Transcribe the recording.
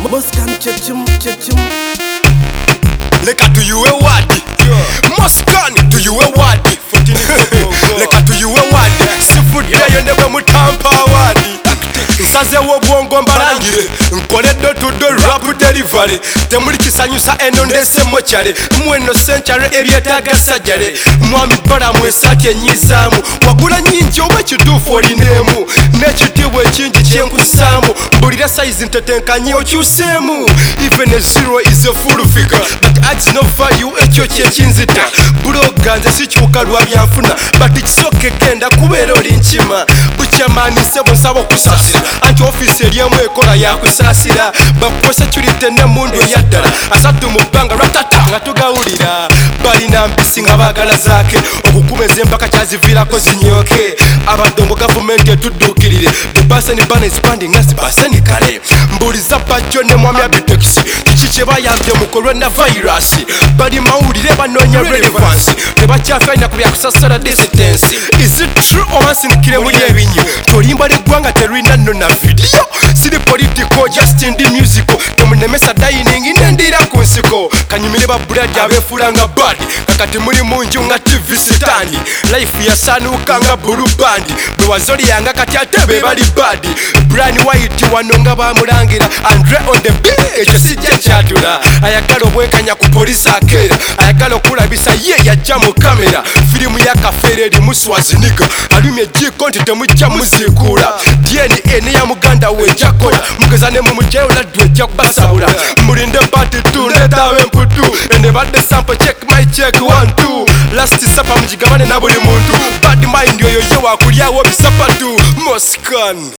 Moscan chechum. Leka to you a wadi. Moscan to you a wadi. Leka to you a wadi. Seafood day and never mutampa wadi. Nsaze wo bwongo mbalangire nkoledde tudde rap delivery temuli kisanyusa eno ndese mochare mweno century ebyetaaga sajjale mwami bala mwesati enyizaamu wagula nyingi oba kituufu olineemu n'ekitiibwa ekingi kyenkusaamu mbulira size ntetenkanye okyuseemu even a zero is a full figure but adds no value ekyo kyekinzita buloga nze sikyuka lwa byanfuna but kisoke genda kubeera oli nkima bukyamaanise bwensaba okusasira anti ofisi eryemu ekola yakusaasira bakuposecurity n'emundu eyaddala asatu mu bbanga lwatata nga tugawulira balina mpisi nga baagala zaake okukuba ez'empaka kyaziviirako zinyooke abadongo gavumenti etudduukirire the basen ban expanding as basen kale mbuuliza bajjo ne mwami abitekisi kiki kye bayambye mu coronavirus bali mawulire banoonya relevance tebakyafalina ku byakusasala distance is it true omansinikire muli ebinyo tolimba ly'eggwanga terulina nno na video siri political just in the musical temunemesa dining nendiira ku nsiko kanyumire babuladi abeefuula nga badi kakati muli munju nga tv sitani life yasanuuka nga bulu bandi bewazoli yanga kati ate be bali badi Brian White wano nga bamulangira Andre on the beat ekyo sijja kyatula ayagala obwekanya ku polisi akeera ayagala okulabisa ye yajja mu kamera firimu ya kafeere erimu Schwarzenegger alumye jiko nti temujja muziikuula DNA neya muganda we jakola mugeza ne mu mujeyo laddu ejja kubasabula mulinde party 2 ndetaawo emputu endebadde sample check my check 1 2 last sapa mugigabane na buli muntu bad mind oyo ye wakulyawo bisapatu Moscan.